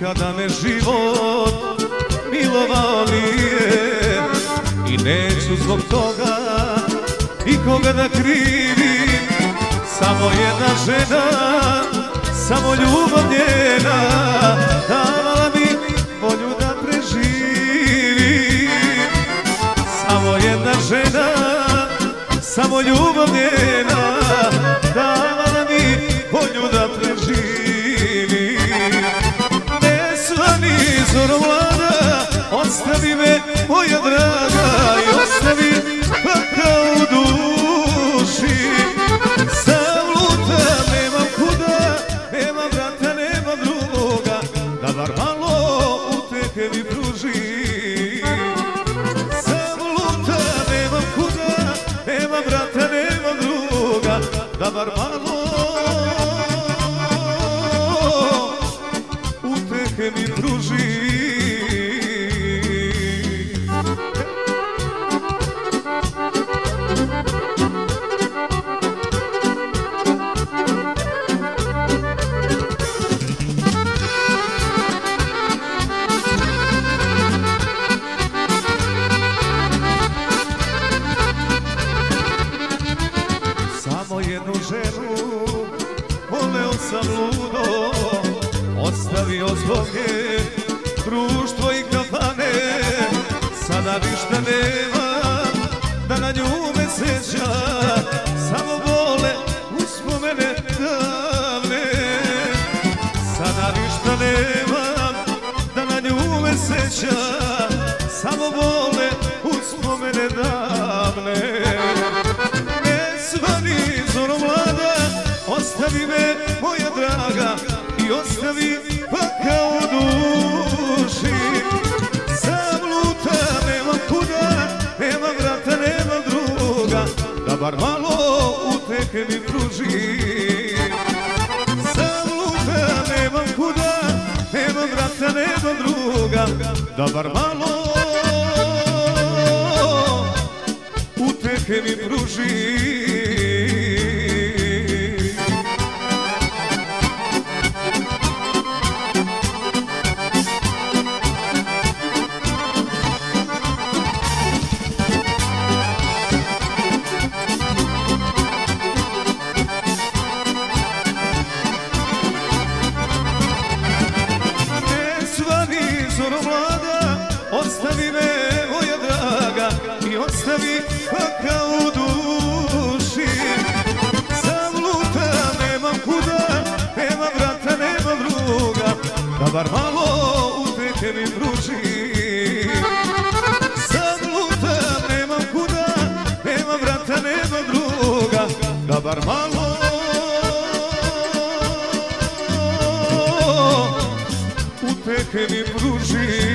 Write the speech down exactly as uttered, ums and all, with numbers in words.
kada me život milovao nije. I neću zbog toga nikoga da krivim. Samo jedna žena, samo ljubav njena davala mi volju da preživim. Samo jedna žena, samo ljubav njena davala mi volju da preživim. Ne svani zorom mlada, ostavi me moja draga i ostavi pakao u duši. Sam lutam, nemam kuda, nemam vrata, nemam druga, da bar malo utehe mi pruži. Sam lutam, nemam kuda, nemam vrata, nemam druga, da bar malo utehe mi pruži. Samo jednu ženu voleo sam ludo, ostavio zbog nje društvo i kafane. Sada ništa nemam da na nju me seća, samo bole uspomene davne. Sada ništa nemam da na nju me seća, samo bole uspomene davne. Ostavi me moja draga i ostavi pakao u duši. Sam lutam, nemam kuda, nemam vrata, nemam druga, da bar malo utehe mi pruži. Sam lutam, nemam kuda, nemam vrata, nemam druga, da bar malo utehe mi pruži. Ostavi me moja draga i ostavi pakao u duši. Sam lutam, nemam kuda, nemam vrata, nemam druga, da bar malo utehe mi pruži. Sam lutam, nemam kuda, nemam vrata, nemam druga, da bar malo utehe mi pruži.